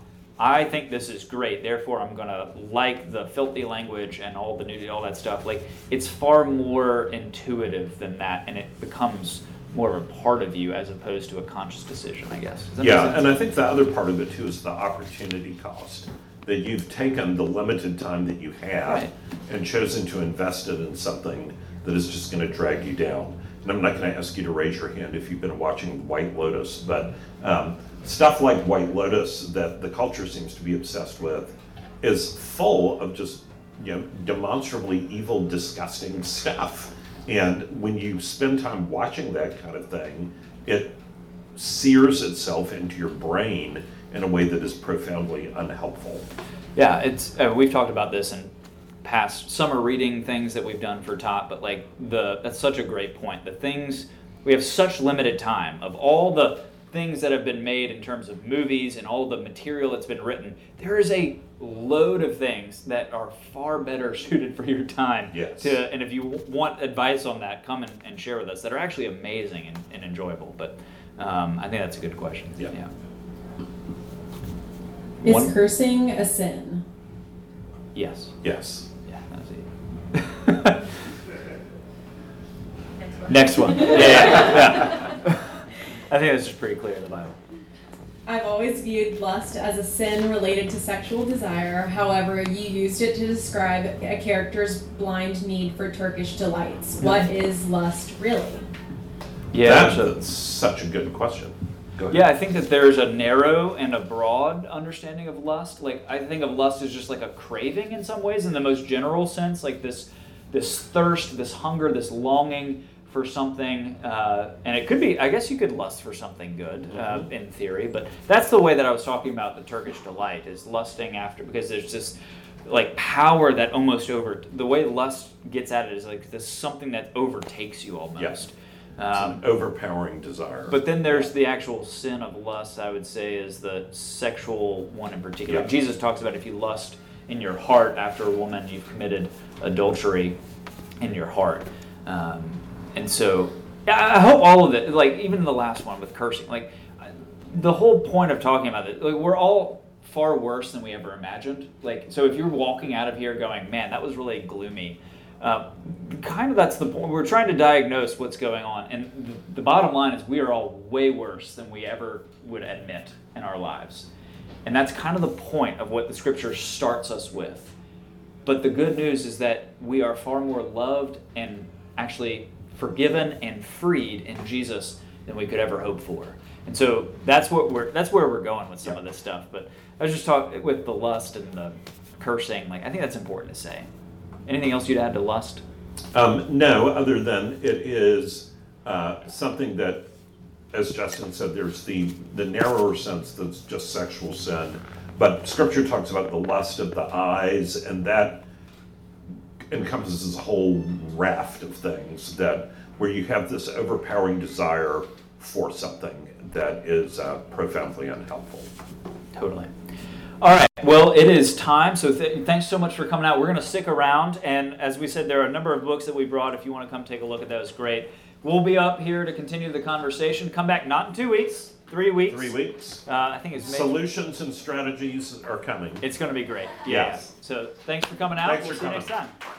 I think this is great, therefore I'm going to like the filthy language and all the nudity, all that stuff. Like, it's far more intuitive than that, and it becomes more of a part of you as opposed to a conscious decision, I guess. Yeah, and I think the other part of it too is the opportunity cost. That you've taken the limited time that you have and chosen to invest it in something that is just going to drag you down. And I'm not going to ask you to raise your hand if you've been watching White Lotus, but stuff like White Lotus that the culture seems to be obsessed with is full of just demonstrably evil, disgusting stuff. And when you spend time watching that kind of thing, it sears itself into your brain in a way that is profoundly unhelpful. Yeah, it's we've talked about this in past summer reading things that we've done for Top, but like that's such a great point. The things, we have such limited time of all the things that have been made in terms of movies and all the material that's been written, there is a load of things that are far better suited for your time. Yes. And if you want advice on that, come and share with us. That are actually amazing and enjoyable. But I think that's a good question. Yeah. Is cursing a sin? Yes. Yes. Yeah, that's it. Next one. Yeah. I think that's just pretty clear in the Bible. I've always viewed lust as a sin related to sexual desire. However, you used it to describe a character's blind need for Turkish delights. What is lust really? Yeah, That's such a good question. Go ahead. yeah, I think that there's a narrow and a broad understanding of lust. Like, I think of lust as just like a craving in some ways, in the most general sense, like this thirst, this hunger, this longing for something, and it could be, I guess you could lust for something good, in theory, but that's the way that I was talking about the Turkish delight, is lusting after, because there's this like power that almost the way lust gets at it is like this something that overtakes you almost. Yes. It's an overpowering desire. But then there's the actual sin of lust, I would say, is the sexual one in particular. Yeah. Jesus talks about if you lust in your heart after a woman, you've committed adultery in your heart. And so, I hope all of it, like even the last one with cursing, like the whole point of talking about it, like we're all far worse than we ever imagined. Like, so if you're walking out of here going, man, that was really gloomy, kind of that's the point. We're trying to diagnose what's going on. And the bottom line is we are all way worse than we ever would admit in our lives. And that's kind of the point of what the scripture starts us with. But the good news is that we are far more loved and actually forgiven and freed in Jesus than we could ever hope for. And so that's where we're going with some of this stuff. But I was just talking with the lust and the cursing, like I think that's important to say. Anything else you'd add to lust? No, other than it is something that, as Justin said, there's the narrower sense that's just sexual sin, but Scripture talks about the lust of the eyes, and that encompasses a whole raft of things where you have this overpowering desire for something that is profoundly unhelpful. Totally. All right. Well, it is time. So thanks so much for coming out. We're going to stick around. And as we said, there are a number of books that we brought. If you want to come take a look at those, great. We'll be up here to continue the conversation. Come back not in 2 weeks, 3 weeks. 3 weeks. I think it's Solutions and strategies are coming. It's going to be great. Yes. So thanks for coming out. Thanks We'll for see you coming. next time.